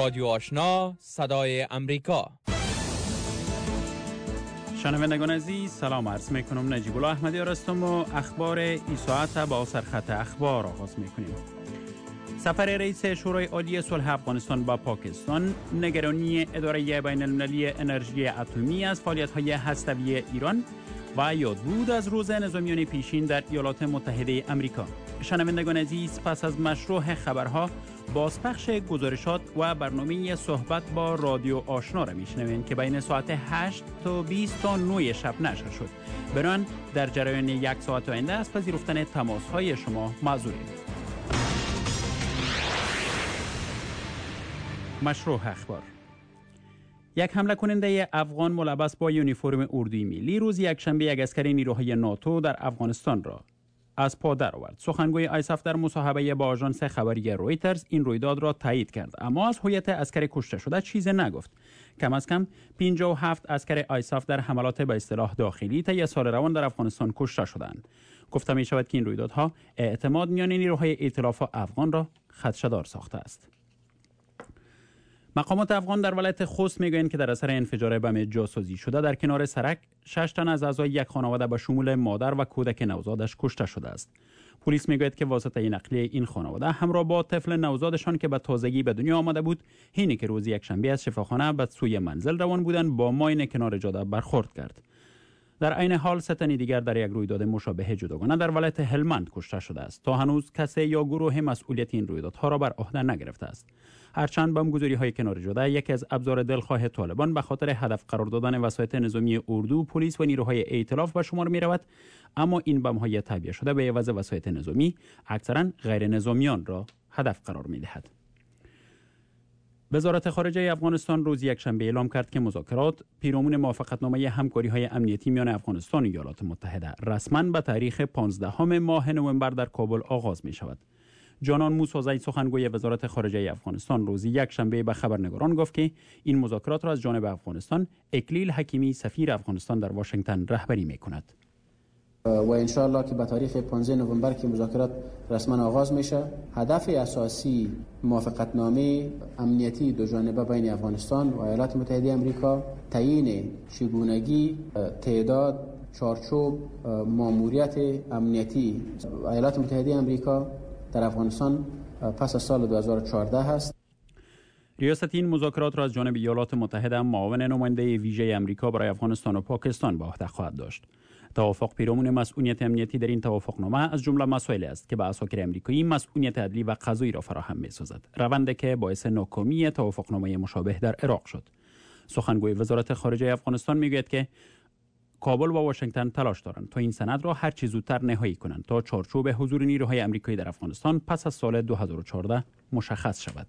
رادیو آشنا صدای امریکا. شنوندگان عزیز سلام عرض میکنم. نجیب الله احمدی هستم و اخبار این ساعت با سرخط اخبار آغاز میکنیم. سفر رئیس شورای عالی صلح افغانستان با پاکستان، نگرانی اداره بین المللی انرژی اتمی از فعالیت‌های هسته‌ای ایران و یادبود از روز نظامیان پیشین در ایالات متحده آمریکا. شنوندگان عزیز پس از مشروع خبرها بازپخش گزارشات و برنامه صحبت با رادیو آشنا را میشنوین که بین ساعت 8 تا 20 تا 9 شب نشر شد. بران در جریان یک ساعت آینده از پذیرفتن تماس‌های شما معذوریم. مشروع اخبار. یک حمله کننده افغان ملبس با یونیفرم اردوی ملی روز یکشنبه یک عسکر نیروهای ناتو در افغانستان را از پا درآورد. سخنگوی آیساف در مصاحبه با آژانس خبری رویترز این رویداد را تایید کرد، اما از هویت عسکر کشته شده چیزی نگفت. کم از کم 57 عسکر آیساف در حملات به اصطلاح داخلی طی سال روان در افغانستان کشته شدند. گفته می شود که این رویدادها اعتماد میان نیروهای ائتلاف افغان را خدشه‌دار ساخته است. مقامات افغان در ولایت خوست میگویند که در اثر انفجار بم جاسوزی شده در کنار سرک 6 تن از اعضای یک خانواده به شمول مادر و کودک نوزادش کشته شده است. پلیس میگوید که واسطه نقلیه این خانواده همراه با طفل نوزادشان که به تازگی به دنیا آمده بود، حینی که روز یکشنبه از شفاخانه به سوی منزل روان بودند با ماین کنار جاده برخورد کرد. در عین حال 3 تن دیگر در یک رویداد مشابه جداگانه در ولایت هلمند کشته شده است. تا هنوز کسی یا گروه مسئولیت این رویدادها را بر عهده نگرفته است. هرچند بمبگذاری‌های کنار جاده یکی از ابزار دلخواه طالبان به خاطر هدف قرار دادن وسایط نظامی اردو، پلیس و نیروهای ائتلاف به شمار می‌رود، اما این بم‌های تعبیه شده به عوض وسایط نظامی اکثراً غیر نظامیان را هدف قرار می‌دهد. وزارت خارجه افغانستان روز یکشنبه اعلام کرد که مذاکرات پیرامون موافقتنامه همکاری‌های امنیتی میان افغانستان و ایالات متحده رسما به تاریخ 15 ماه نوامبر در کابل آغاز می‌شود. جانان موسوی سخنگوی وزارت خارجه افغانستان روز یکشنبه به خبرنگاران گفت که این مذاکرات را از جانب افغانستان اکلیل حکیمی سفیر افغانستان در واشنگتن رهبری می‌کند. و ان شاء الله که به تاریخ 15 نوامبر که مذاکرات رسما آغاز میشه، هدف اساسی موافقتنامه امنیتی دو جانبه بین افغانستان و ایالات متحده آمریکا تعیین چگونگی تعداد چارچوب ماموریت امنیتی ایالات متحده آمریکا در افغانستان پس از سال 2014 است. ریاست این مذاکرات را از جانب ایالات متحده معاون نماینده ویژه آمریکا برای افغانستان و پاکستان به عهده خواهد داشت. توافق پیرامون مسئولیت امنیتی در این توافقنامه از جمله مسائل است که به اساکر آمریکایی مسئولیت عدلی و قضایی را فراهم می‌سازد، روندی که باعث ناکامی توافقنامه مشابه در عراق شد. سخنگوی وزارت خارجه افغانستان میگوید که کابل و واشنگتن تلاش دارند تا این سند را هر چه زودتر نهایی کنند تا چارچوب حضور نیروهای آمریکایی در افغانستان پس از سال 2014 مشخص شود.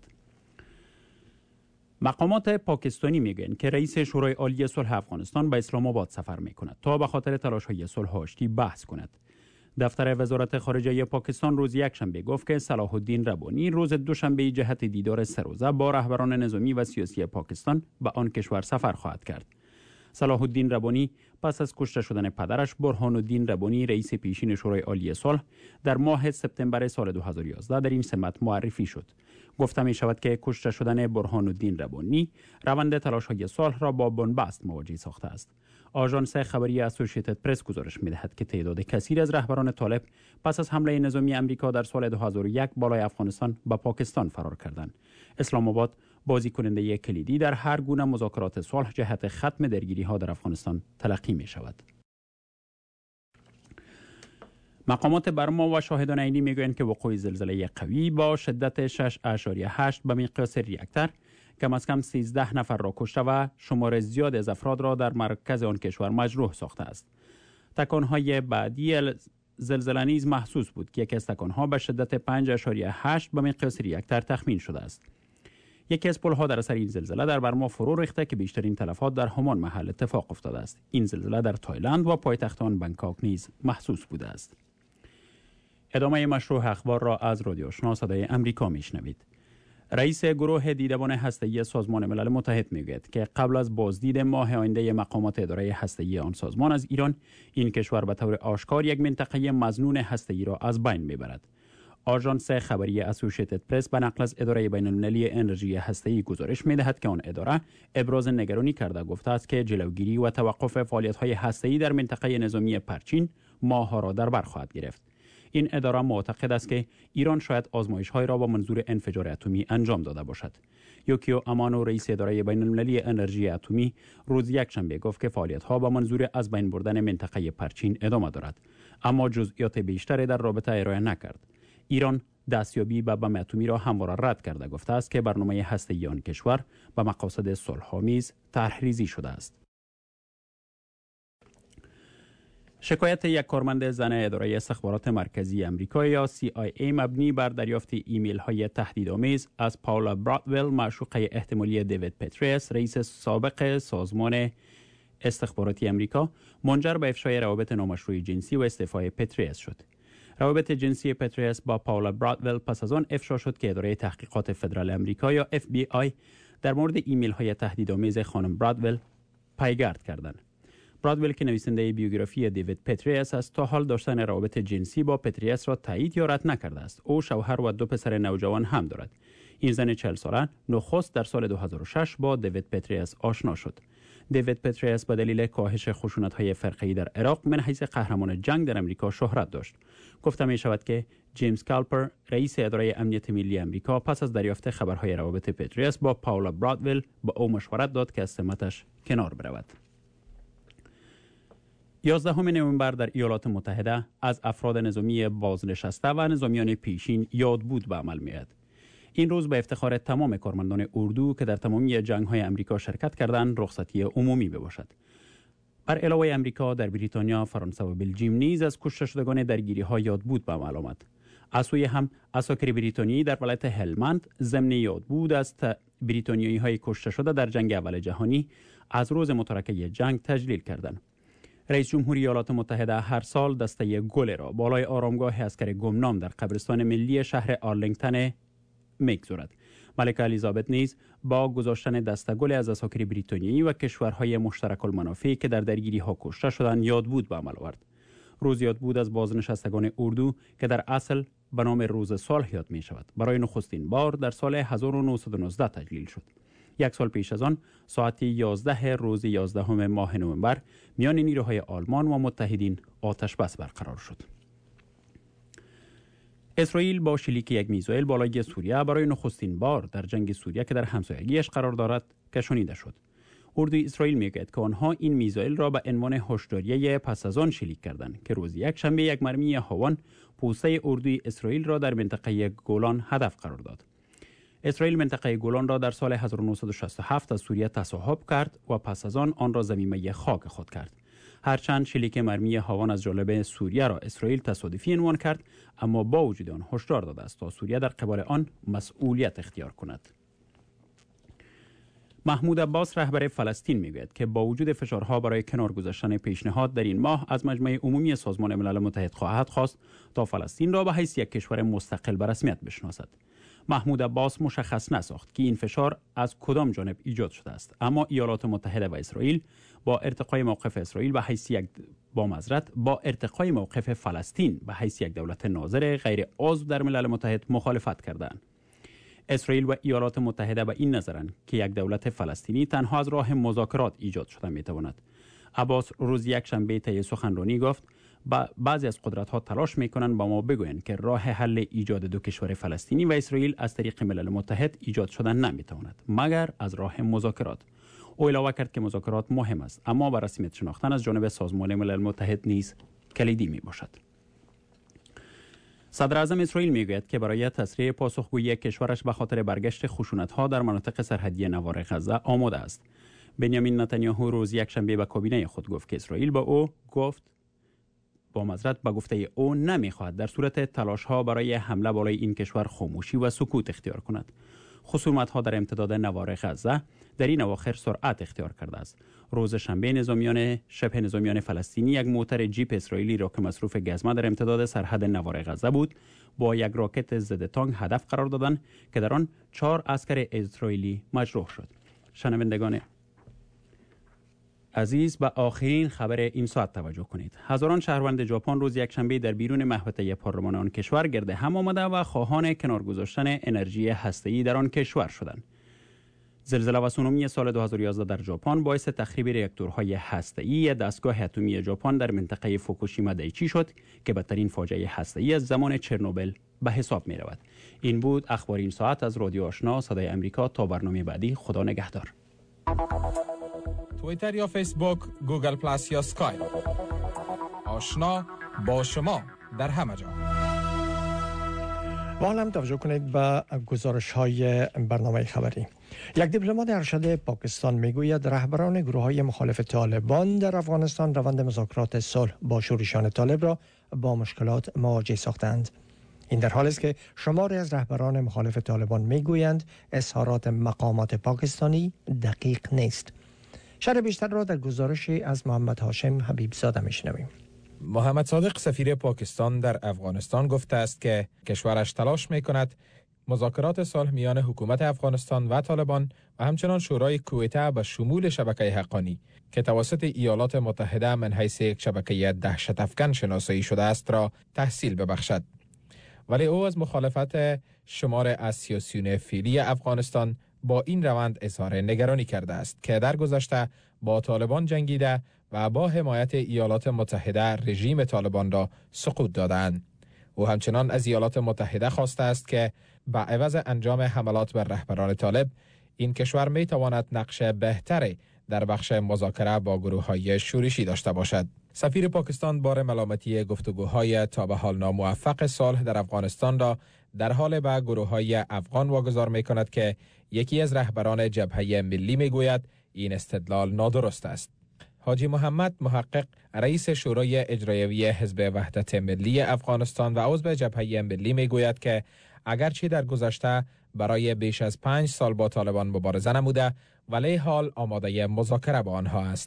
مقامات پاکستانی میگویند که رئیس شورای عالی صلح افغانستان به اسلام آباد سفر میکند تا به خاطر تلاش‌های صلح و آشتی بحث کند. دفتر وزارت خارجه پاکستان روز یکشنبه گفت که صلاح الدین ربانی روز دوشنبه جهت دیدار سه روزه با رهبران نظامی و سیاسی پاکستان به آن کشور سفر خواهد کرد. صلاح الدین ربانی پس از کشته شدن پدرش برهان الدین ربانی رئیس پیشین شورای عالی صلح در ماه سپتامبر سال 2011 در این سمت معرفی شد. گفته می شود که کشته شدن برهان الدین ربانی روند تلاش‌های صلح را با بنبست مواجه ساخته است. آژانس خبری اسوسییتد پرس گزارش می‌دهد که تعداد کثیر از رهبران طالب پس از حمله نظامی آمریکا در سال 2001 بالای افغانستان به پاکستان فرار کردند. اسلام آباد بازی کننده کلیدی در هر گونه مذاکرات صلح جهت ختم درگیری‌ها در افغانستان تلقی می‌شود. مقامات برما و شاهدان عینی میگویند که وقوع زلزله قوی با شدت 6.8 به مقیاس ریکتر کم از کم 13 نفر را کشته و شمار زیاد از افراد را در مرکز آن کشور مجروح ساخته است. تکانهای بعدی زلزله نیز محسوس بود که یکی از تکانها به شدت 5.8 به مقیاس ریکتر تخمین شده است. یکی از پل‌ها در اثر این زلزله در برما فرو ریخته که بیشترین تلفات در همان محل اتفاق افتاده است. این زلزله در تایلند و پایتخت آن بنکاک نیز محسوس بوده است. ادامه مشروع اخبار را از رادیو آشنا صدای امریکا میشنوید. رئیس گروه دیدبان هسته‌ای سازمان ملل متحد میگوید که قبل از بازدید ماه آینده مقامات اداره هسته‌ای آن سازمان از ایران، این کشور به طور آشکار یک منطقه مظنون هسته‌ای را از بین میبرد. آژانس خبری اسوسییتد پرس به نقل از اداره بین‌المللی انرژی هسته‌ای گزارش می‌دهد که آن اداره ابراز نگرانی کرده گفته است که جلوگیری و توقف فعالیت‌های هسته‌ای در منطقه نظامی پرچین ماه‌ها را در بر خواهد گرفت. این اداره معتقد است که ایران شاید آزمایش‌های را با منظور انفجار اتمی انجام داده باشد. یوکیو امانو رئیس اداره بین‌المللی انرژی اتمی روز یکشنبه گفت که فعالیت‌ها با منظور از بین بردن منطقه پرچین ادامه دارد، اما جزئیات بیشتری در رابطه ارائه نکرد. ایران دستیابی به بم اتمی را همواره رد کرده گفته است که برنامه هسته‌ای آن کشور به مقاصد صلح‌آمیز طرح‌ریزی شده است. شکایت یک کارمند زن اداره استخبارات مرکزی آمریکا یا CIA مبنی بر دریافت ایمیل‌های تهدیدآمیز از پاولا برادول، معشوقه احتمالی دیوید پتریس، رئیس سابق سازمان استخباراتی آمریکا، منجر به افشای روابط نامشروع جنسی و استعفای پتریس شد. روابط جنسی پتریس با پاولا برادول پس از آن افشا شد که اداره تحقیقات فدرال آمریکا یا FBI در مورد ایمیل‌های تهدیدآمیز خانم برادول پیگرد کردند. برادول که نویسنده بیوگرافی دیوید پتریس است، تا حال داشتن روابط جنسی با پتریس را تایید یا رد نکرده است. او شوهر و 2 پسر نوجوان هم دارد. این زن 40 ساله نخست در سال 2006 با دیوید پتریس آشنا شد. دیوید پتریس به دلیل کاهش خشونت‌های فرقه‌ای در عراق من حیث قهرمان جنگ در امریکا شهرت داشت. گفته می شود که جیمز کالپر، رئیس اداره امنیت ملی امریکا، پس از دریافت خبرهای روابط پتریس با پاولا برادول با او مشورت داد که از سمتش کنار برود. 11 نوامبر در ایالات متحده از افراد نظامی بازنشسته و نظامیان پیشین یادبود به عمل می‌آید. این روز به افتخار تمام کارمندان اردو که در تمامی جنگ‌های امریکا شرکت کردند رخصتی عمومی بباشد. بر علاوه امریکا در بریتانیا، فرانسه و بلژیم نیز از کشته شدگان درگیری‌ها یادبود به عمل آمد. از سوی هم اساکر بریتانیایی در ولایت هلمند ضمن یادبود از بریتانیایی‌های کشته شده در جنگ اول جهانی از روز متارکه جنگ تجلیل کردند. رئیس جمهوری ایالات متحده هر سال دسته گل را بالای آرامگاه عسکر گمنام در قبرستان ملی شهر آرلینگتن می‌گذارد. ملکه الیزابت نیز با گذاشتن دسته گل از اساکر بریتانیایی و کشورهای مشترک المنافع که در درگیری‌ها کشته شدند یادبود به عمل آورد. روز یادبود از بازنشستگان اردو که در اصل به نام روز صلح یاد می‌شود، برای نخستین بار در سال 1919 تجلیل شد. یک سال پیش از آن ساعت 11 روز 11 ماه نوامبر میان نیروهای آلمان و متحدین آتش بس برقرار شد. اسرائیل با شلیک یک میزایل بالای سوریه برای نخستین بار در جنگ سوریه که در همسایگیش قرار دارد کشانیده شد. اردوی اسرائیل میگوید که آنها این میزایل را به عنوان هشداریه پس از آن شلیک کردند که روز یکشنبه یک مرمی هاون پوسته اردوی اسرائیل را در منطقه گولان هدف قرار داد. اسرائیل منطقه گولان را در سال 1967 از سوریه تصاحب کرد و پس از آن را ضمیمه خاک خود کرد. هرچند شلیک مرمی هاون از جانب سوریه را اسرائیل تصادفی عنوان کرد، اما با وجود آن هشدار داده است تا سوریه در قبال آن مسئولیت اختیار کند. محمود عباس رهبر فلسطین میگوید که با وجود فشارها برای کنار گذاشتن پیشنهاد در این ماه از مجمع عمومی سازمان ملل متحد خواهد خواست تا فلسطین را به حیث یک کشور مستقل به رسمیت بشناسد. محمود عباس مشخص نساخت که این فشار از کدام جانب ایجاد شده است، اما ایالات متحده و اسرائیل با ارتقای موقف اسرائیل به حیث با ارتقای موقف فلسطین به حیث یک دولت ناظر غیر عضو در ملل متحد مخالفت کردند. اسرائیل و ایالات متحده به این نظرند که یک دولت فلسطینی تنها از راه مذاکرات ایجاد شده میتواند. عباس روز یکشنبه طی سخنرانی گفت بعضی از قدرت‌ها تلاش می‌کنند با ما بگویند که راه حل ایجاد دو کشور فلسطینی و اسرائیل از طریق ملل متحد ایجاد شدن نمی‌تواند مگر از راه مذاکرات. او علاوه کرد که مذاکرات مهم است، اما به رسمیت شناختن از جانب سازمان ملل متحد نیز کلیدی میباشد. صدر اعظم اسرائیل میگوید که برای تسریع پاسخگویی کشورش به خاطر برگشت خشونت‌ها در مناطق سرحدی نوار غزه آماده است. بنیامین نتانیاهو روز یکشنبه به کابینه خود گفت که اسرائیل به گفته او نمیخواهد در صورت تلاش‌ها برای حمله بالای این کشور خاموشی و سکوت اختیار کند. خصومت‌ها در امتداد نوار غزه در این اواخر سرعت اختیار کرده است. روز شنبه شبه نظامیان فلسطینی یک موتر جیپ اسرائیلی را که مصروف گزمه در امتداد سرحد نوار غزه بود با یک راکت ضد تانک هدف قرار دادند که در آن 4 عسکر اسرائیلی مجروح شد. عزیز، به آخرین خبر این ساعت توجه کنید. هزاران شهروند ژاپن روز یکشنبه در بیرون محوطه پارلمان آن کشور گرد هم آمده و خواهان کنار گذاشتن انرژی هسته‌ای در آن کشور شدند. زلزله و سونامی سال 2011 در ژاپن باعث تخریب راکتورهای هسته‌ای دستگاه اتمی ژاپن در منطقه فوکوشیما دایچی شد که بدترین فاجعه هسته‌ای از زمان چرنوبل به حساب می رود. این بود اخبار این ساعت از رادیو آشنا صدای امریکا. تا برنامه بعدی، خدا نگهدار. توییتر یا فیسبوک، گوگل پلاس یا اسکایپ. آشنا با شما در همه جا. با هم توجه کنید به گزارش‌های برنامه خبری. یک دیپلمات ارشد پاکستان میگوید رهبران گروه‌های مخالف طالبان در افغانستان روند مذاکرات صلح با شورشیان طالب را با مشکلات مواجه ساختند. این در حالی است که شماری از رهبران مخالف طالبان میگویند اظهارات مقامات پاکستانی دقیق نیست. شرح بیشتر را در گزارشی از محمد هاشم حبیبزاده میشنویم. محمد صادق سفیر پاکستان در افغانستان گفته است که کشورش تلاش می‌کند مذاکرات صلح میان حکومت افغانستان و طالبان و همچنان شورای کویته به شمول شبکه حقانی که توسط ایالات متحده من حیث یک شبکه دهشت افکن شناسایی شده است را تحصیل ببخشد. ولی او از مخالفت شمار از سیاسیون فعلی افغانستان با این روند اظهار نگرانی کرده است که در گذشته با طالبان جنگیده و با حمایت ایالات متحده رژیم طالبان را سقوط دادند. او همچنان از ایالات متحده خواسته است که به عوض انجام حملات بر رهبران طالب، این کشور می تواند نقش بهتری در بخش مذاکره با گروه‌های شورشی داشته باشد. سفیر پاکستان بار ملامتی گفتگوهای تا به حال ناموفق صلح در افغانستان را در حال به گروه‌های افغان واگذار می‌کند که یکی از رهبران جبهه ملی می‌گوید این استدلال نادرست است. حاجی محمد محقق، رئیس شورای اجرایی حزب وحدت ملی افغانستان و عضو جبهه ملی می‌گوید که اگرچه در گذشته برای بیش از 5 سال با طالبان مبارزه نموده، ولی حال آماده مذاکره با آنها است.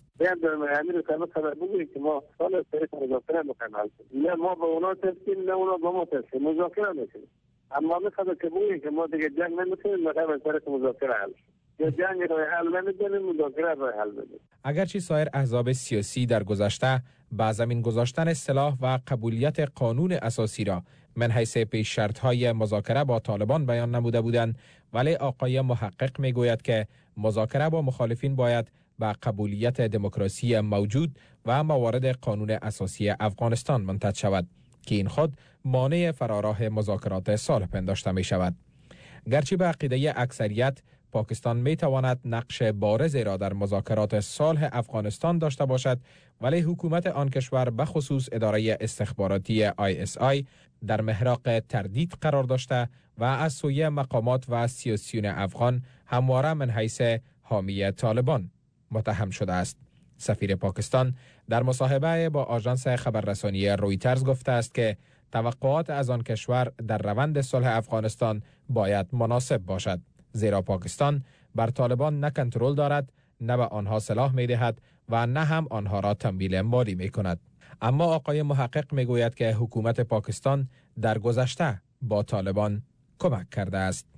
ما سال مذاکره می‌کنیم. نه ما با اونا تسلیم، نه اونا با ما تسلیم. مذاکره می‌کنیم. اما می‌خواد که بگوییم که ما دیگه جنگ نمی‌کنیم، ما به طرف مذاکره حل. یا جنگ را حل نمی‌کنیم، مذاکره را حل بدیم. اگرچه سایر احزاب سیاسی در گذشته با زمین گذاشتن سلاح و قبولیت قانون اساسی را من حیث پیش شرط‌های مذاکره با طالبان بیان نموده بودند، ولی آقای محقق می‌گوید که مذاکره با مخالفین باید با قبولیت دموکراسی موجود و موارد قانون اساسی افغانستان منتج شود که این خود مانع فراراه مذاکرات صلح پنداشته می شود. گرچه به عقیده اکثریت پاکستان می تواند نقش بارزی را در مذاکرات صلح افغانستان داشته باشد، ولی حکومت آن کشور به خصوص اداره استخباراتی ISI در محراق تردید قرار داشته و از سوی مقامات و سیاسیون افغان همواره من حیث حامی طالبان متهم شده است. سفیر پاکستان در مصاحبه با آژانس خبررسانی رویترز گفته است که توقعات از آن کشور در روند صلح افغانستان باید مناسب باشد، زیرا پاکستان بر طالبان نه کنترل دارد، نه به آنها سلاح می دهد و نه هم آنها را تمویل مالی می کند. اما آقای محقق می گوید که حکومت پاکستان در گذشته با طالبان کمک کرده است.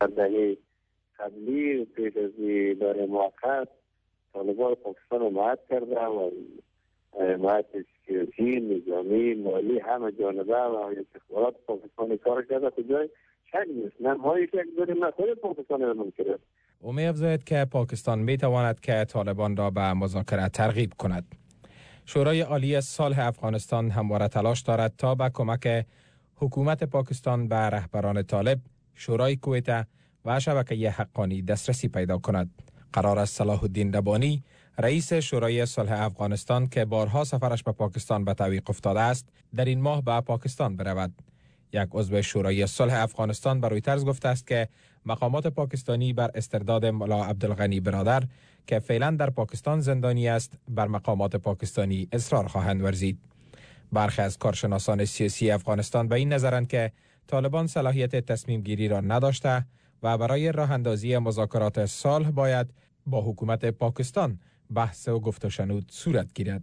قبلی پیش از اداره موقت طالبان پاکستان رو حمایت کرده و حمایت سیاسی، نظامی، مالی همه جانبه و استخبارات پاکستانی کار کرده. کجای شک نیست، نه ما شک داریم نه خود پاکستان رو منکره. او می افزاید که پاکستان می تواند که طالبان را به مذاکره ترغیب کند. شورای عالی صلح افغانستان همواره تلاش دارد تا با کمک حکومت پاکستان به رهبران طالب، شورای کویته و شبکه حقانی دسترسی پیدا کند. قرار است صلاح الدین ربانی، رئیس شورای صلح افغانستان که بارها سفرش به پاکستان به تعویق افتاده است، در این ماه به پاکستان برود. یک عضو شورای صلح افغانستان به رویترز گفته است که مقامات پاکستانی بر استرداد ملا عبدالغنی برادر که فعلا در پاکستان زندانی است، بر مقامات پاکستانی اصرار خواهند ورزید. برخی از کارشناسان سیاسی افغانستان به این نظرند که طالبان صلاحیت تصمیم گیری را نداشته و برای راه اندازی مذاکرات صلح باید با حکومت پاکستان بحث و گفت و شنود صورت گیرد.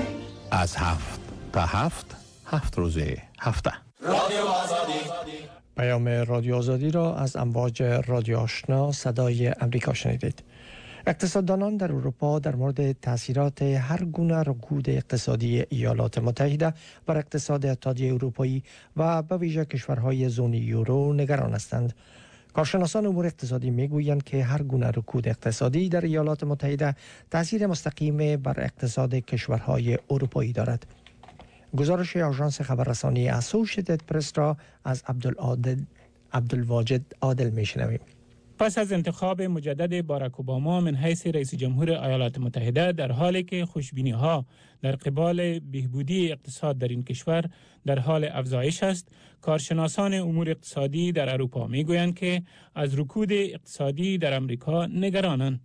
از 7 تا 7 روز هفته. رادیو آزادی پیام رادیو آزادی را از امواج رادیو آشنا صدای امریکا شنیدید. اقتصاددانان در اروپا در مورد تأثیرات هر گونه رکود اقتصادی ایالات متحده بر اقتصاد اتحادیه اروپایی و به ویژه کشورهای زون یورو نگران هستند. کارشناسان امور اقتصادی میگویند که هر گونه رکود اقتصادی در ایالات متحده تأثیر مستقیم بر اقتصاد کشورهای اروپایی دارد. گزارش آژانس خبررسانی اسوشییتد پرس را از عبدالواجد عادل میشنویم. پس از انتخاب مجدد باراک اوباما من حیث رئیس جمهور ایالات متحده، در حالی که خوشبینی‌ها در قبال بهبودی اقتصاد در این کشور در حال افزایش است، کارشناسان امور اقتصادی در اروپا میگویند که از رکود اقتصادی در امریکا نگرانند.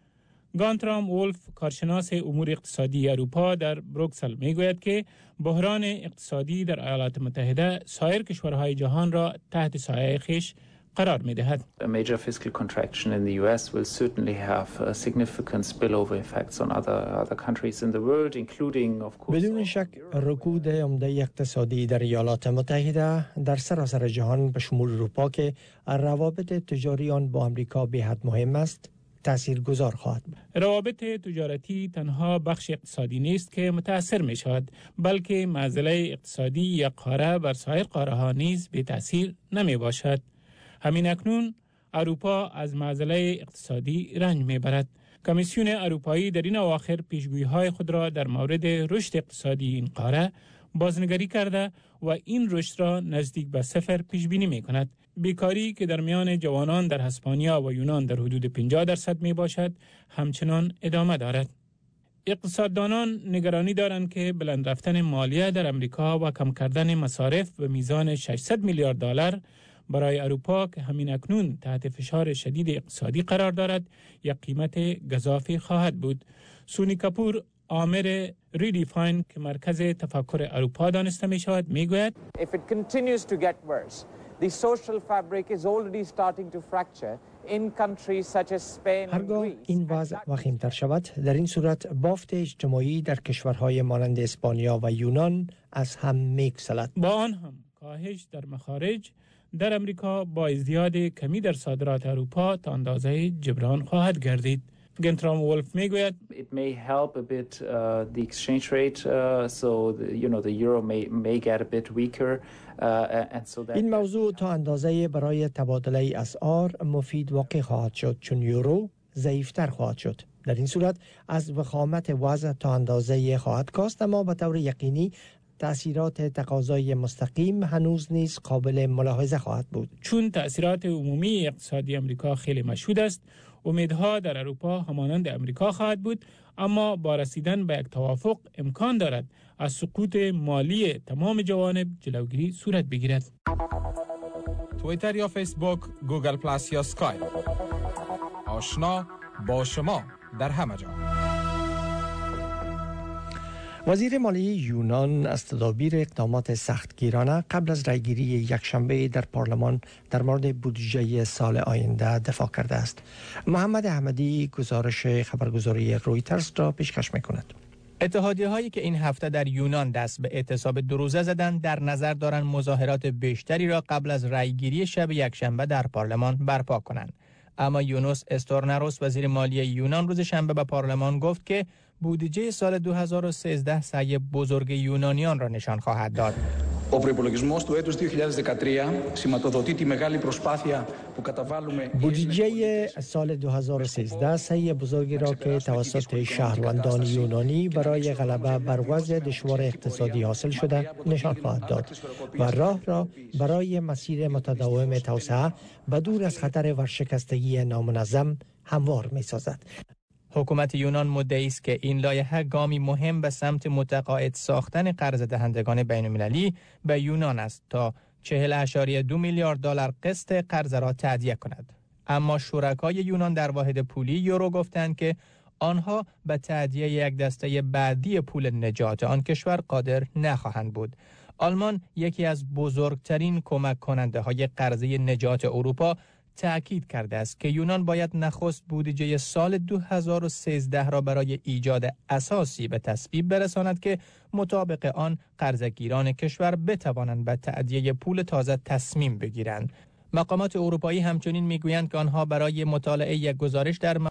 گانترام وولف، کارشناس امور اقتصادی اروپا در بروکسل، میگوید که بحران اقتصادی در ایالات متحده سایر کشورهای جهان را تحت سایه خویش قرار می‌دهد. A major fiscal contraction in the US will certainly have significant spillover effects on other countries in the world, including of course. بدون شک رکود عمده اقتصادی در ایالات متحده در سراسر جهان به شمول اروپا که روابط تجاری آن با آمریکا به حد مهم است تاثیرگذار خواهد بود. روابط تجارتی تنها بخش اقتصادی نیست که متاثر می شود، بلکه معضله اقتصادی یک قاره بر سایر قاره‌ها نیز به تاثیر نمی باشد. همین اکنون اروپا از معضله اقتصادی رنج میبرد. کمیسیون اروپایی در این اواخر پیشگویی‌های خود را در مورد رشد اقتصادی این قاره بازنگری کرده و این رشد را نزدیک به صفر پیش بینی می‌کند. بیکاری که در میان جوانان در اسپانیا و یونان در حدود 50% می باشد همچنان ادامه دارد. اقتصاددانان نگرانی دارند که بلند رفتن مالیه در امریکا و کم کردن مصارف به میزان 600 میلیارد دلار برای اروپا که همین اکنون تحت فشار شدید اقتصادی قرار دارد یک قیمت گزافی خواهد بود. سونی کپور، آمر ریدیفاین که مرکز تفکر اروپا دانسته می شود، می گوید If it continues to get worse, the social fabric is already starting to fracture in countries such as Spain and هرگاه Greece. این وضع وخیم‌تر شود، در این صورت بافت اجتماعی در کشورهای مانند اسپانیا و یونان از هم می‌گسلد. با آن هم کاهش در مخارج در امریکا با ازدیاد کمی در صادرات اروپا تا اندازه جبران خواهد گردید. گنترام وولف میگوید It may help a bit the exchange rate, so the euro may get a bit weaker, and so that. این موضوع تا اندازه برای تبادله اسعار مفید واقع خواهد شد، چون یورو ضعیفتر خواهد شد. در این صورت از وخامت وضع تا اندازه خواهد کاست، اما به طور یقینی تأثیرات تقاضای مستقیم هنوز نیز قابل ملاحظه خواهد بود. چون تأثیرات عمومی اقتصادی امریکا خیلی مشهود است، امیدها در اروپا همانند امریکا خواهد بود، اما با رسیدن به یک توافق امکان دارد از سقوط مالی تمام جوانب جلوگیری صورت بگیرد. توییتر یا فیسبوک، گوگل پلاس یا اسکایپ، آشنا با شما در همه جا. وزیر مالی یونان از تدابیر اقدامات سختگیرانه قبل از رایگیری یکشنبه در پارلمان در مورد بودجه سال آینده دفاع کرده است. محمد احمدی گزارش خبرگزاری رویترز را پیشکش می‌کند. اتحادیه هایی که این هفته در یونان دست به اعتصاب 2 روزه زدند در نظر دارند مظاهرات بیشتری را قبل از رایگیری شب یکشنبه در پارلمان برپا کنند. اما یونوس استورناروس، وزیر مالی یونان، روز شنبه به پارلمان گفت که بودجه سال 2013 سعی بزرگ یونانیان را نشان خواهد داد. Ο προϋπολογισμός του έτους 2013 σηματοδοτεί τη μεγάλη προσπάθεια που καταβάλουμε. بودجه سال 2013 سعی بزرگی را که توسط شهروندان یونانی برای غلبه بر وضع دشوار اقتصادی حاصل شده نشان خواهد داد و راه را برای مسیر متداوم توسعه و دور از خطر ورشکستگی نامنظم هموار می‌سازد. حکومت یونان مدعی است که این لایحه گامی مهم به سمت متقاعد ساختن قرض دهندگان بین‌المللی به یونان است تا 40.2 میلیارد دلار قسط قرض را تادیه کند. اما شرکای یونان در واحد پولی یورو گفتند که آنها به تادیه یک دسته بعدی پول نجات آن کشور قادر نخواهند بود. آلمان، یکی از بزرگترین کمک کننده های قرضه نجات اروپا، تأکید کرده است که یونان باید نخست بودجه سال 2013 را برای ایجاد اساسی به تصویب برساند که مطابق آن قرضگیران کشور بتوانند به تأدیه پول تازه تصمیم بگیرند. مقامات اروپایی همچنین میگویند که آنها برای مطالعه یک گزارش در